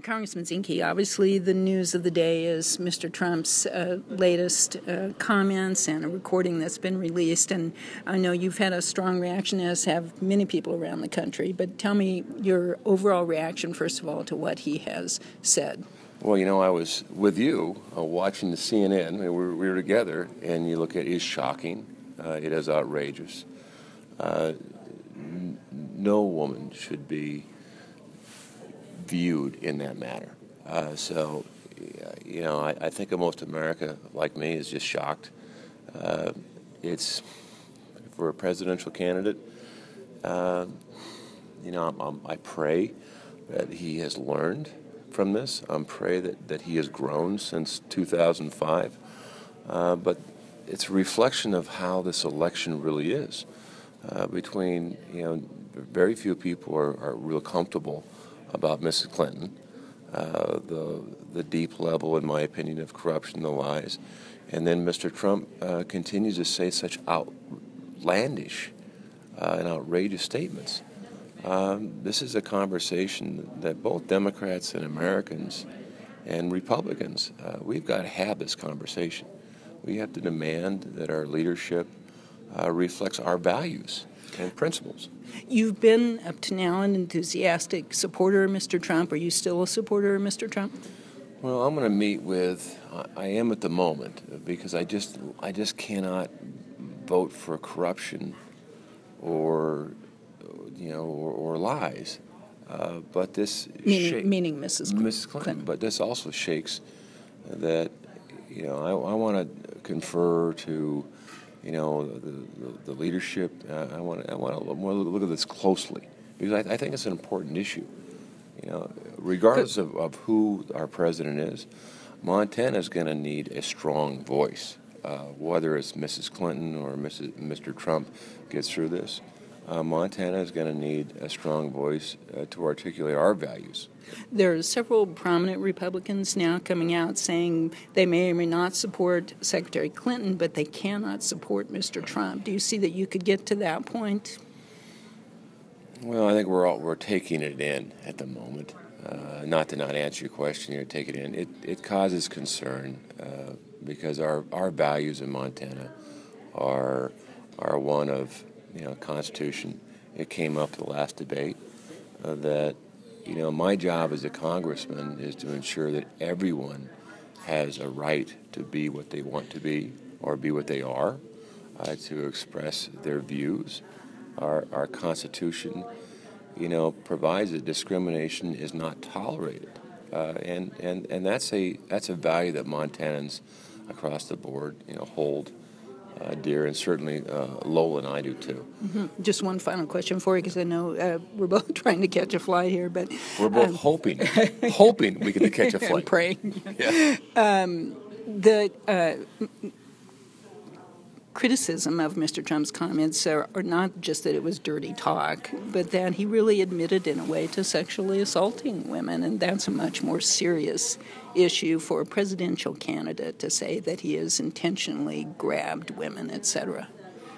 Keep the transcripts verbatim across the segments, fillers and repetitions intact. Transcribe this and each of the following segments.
Congressman Zinke, obviously the news of the day is Mister Trump's uh, latest uh, comments and a recording that's been released. And I know you've had a strong reaction, as have many people around the country. But tell me your overall reaction, first of all, to what he has said. Well, you know, I was with you uh, watching the C N N. We were, we were together, and you look at it is shocking. Uh, it is outrageous. Uh, n- no woman should be viewed in that manner. Uh, so, you know, I, I think most America, like me, is just shocked. Uh, it's for a presidential candidate. Uh, you know, I'm, I'm, I pray that he has learned from this. I pray that, that he has grown since two thousand five. Uh, but it's a reflection of how this election really is. Uh, between, you know, very few people are, are real comfortable about Missus Clinton, uh, the the deep level, in my opinion, of corruption, the lies, and then Mister Trump uh, continues to say such outlandish uh, and outrageous statements. Um, this is a conversation that both Democrats and Americans and Republicans, uh, we've got to have this conversation. We have to demand that our leadership uh, reflects our values and principles. You've been, up to now, an enthusiastic supporter of Mister Trump. Are you still a supporter of Mister Trump? Well, I'm going to meet with, I am at the moment, because I just I just cannot vote for corruption or, you know, or, or lies. Uh, but this meaning, shake, meaning Missus Clinton. Missus Clinton. But this also shakes that, you know, I, I want to confer to, you know, the, the, the leadership. Uh, I want to I want to look at this closely, because I, I think it's an important issue. You know, regardless of, of who our president is, Montana is going to need a strong voice, uh, whether it's Missus Clinton or Missus Mister Trump gets through this. Uh, Montana is going to need a strong voice uh, to articulate our values. There are several prominent Republicans now coming out saying they may or may not support Secretary Clinton, but they cannot support Mister Trump. Do you see that you could get to that point? Well, I think we're all, we're taking it in at the moment. Uh, not to not answer your question, you're taking it in. It it causes concern uh, because our, our values in Montana are are one of, you know, Constitution. It came up the last debate uh, that, you know, my job as a congressman is to ensure that everyone has a right to be what they want to be or be what they are, uh, to express their views. Our, our Constitution, you know, provides that discrimination is not tolerated, uh, and, and, and that's a that's a value that Montanans across the board, you know, hold uh, dear, and certainly uh, Lowell and I do too. Mm-hmm. Just one final question for you, because I know uh, we're both trying to catch a flight here, but we're both um, hoping hoping we can catch a flight. And praying. Yeah. Um, the uh, criticism of Mister Trump's comments are, are not just that it was dirty talk, but that he really admitted in a way to sexually assaulting women, and that's a much more serious issue for a presidential candidate to say that he has intentionally grabbed women, et cetera.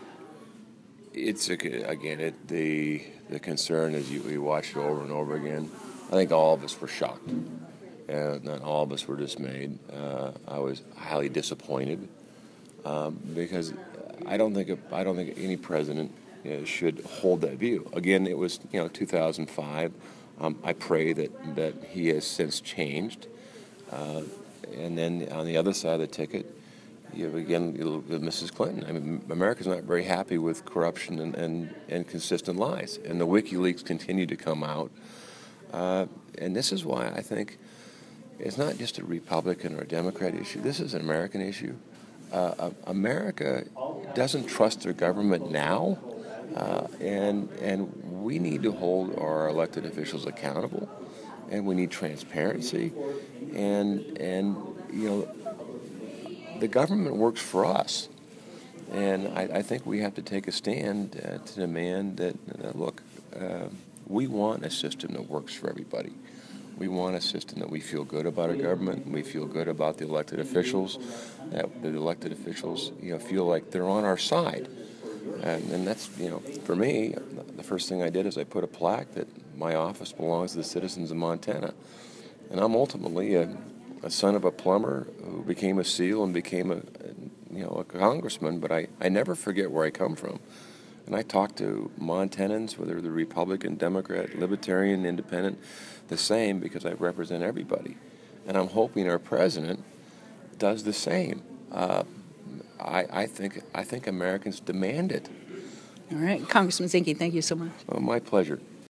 It's, again, it, the the concern is you, you watch it over and over again. I think all of us were shocked, and not all of us were dismayed. Uh, I was highly disappointed. Um, because I don't think I don't think any president uh, should hold that view. Again, it was, you know, two thousand five. Um, I pray that, that he has since changed. Uh, and then on the other side of the ticket, you have, again, you have Missus Clinton. I mean, America's not very happy with corruption and, and, and consistent lies. And the WikiLeaks continue to come out. Uh, and this is why I think it's not just a Republican or a Democrat issue. This is an American issue. Uh, America doesn't trust their government now, uh, and and we need to hold our elected officials accountable, and we need transparency, and and you know, the government works for us, and I, I think we have to take a stand uh, to demand that uh, look, uh, we want a system that works for everybody. We want a system that we feel good about our government. We feel good about the elected officials, that the elected officials, you know, feel like they're on our side. And, and that's, you know, for me, the first thing I did is I put a plaque that my office belongs to the citizens of Montana. and I'm ultimately a, a son of a plumber who became a SEAL and became a, a you know a congressman. But I, I never forget where I come from. And I talk to Montanans, whether they're Republican, Democrat, Libertarian, Independent, the same, because I represent everybody. And I'm hoping our president does the same. Uh, I, I think I think Americans demand it. All right. Congressman Zinke, thank you so much. Oh, my pleasure.